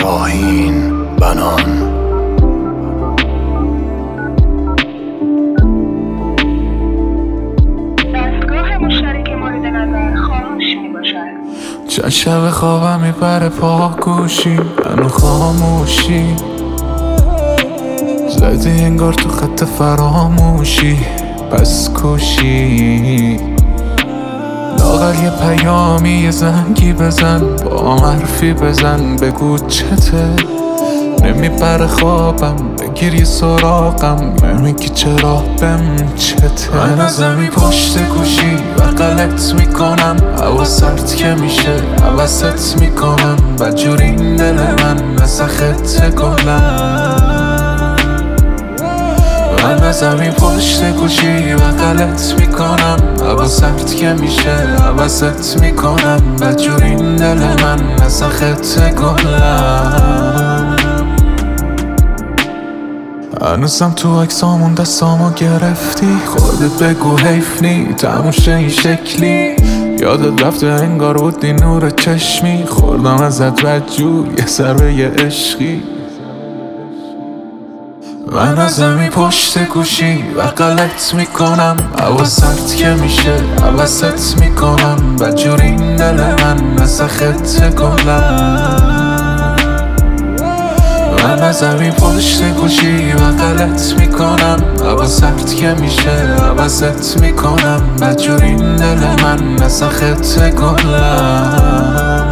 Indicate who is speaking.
Speaker 1: شاهین بنان.
Speaker 2: دستگاه مشترک مورد نظر خاموش میباشد.
Speaker 3: چند شب خوابم میبره پاگوشی منو خاموشی زدی انگار تو خط فراموشی پس کوشی لاغر یه پیامی یه زنگی بزن با حرفی بزن بگو چته نمیبره خوابم بگیر یه سراغم نمیگی چرا بهم چته من از زمین پشت گوشی و غلط میکنم هوا سرد که میشه حوست میکنم بدجور این دل من مثل خط گلم من از زمین پشت گوشی و غلط میکنم هوا سرد که میشه حوست میکنم بدجور این دل من مثل خط گلم هنوزم تو عکسامون دستامو گرفتی خودت بگو حیف نی تموم شه این شکلی یادت رفته انگار بودی نور چشمی خوردم ازت بدجور یه ضربه یه عشقی من از زمین پشت گوشی و غلط میکنم هوا سرد که میشه حوست میکنم بدجور این دل من مثل خط گلم من از زمین پشت گوشی و غلط میکنم هوا سرد که میشه حوست میکنم بدجور این دل من مثل خط گلم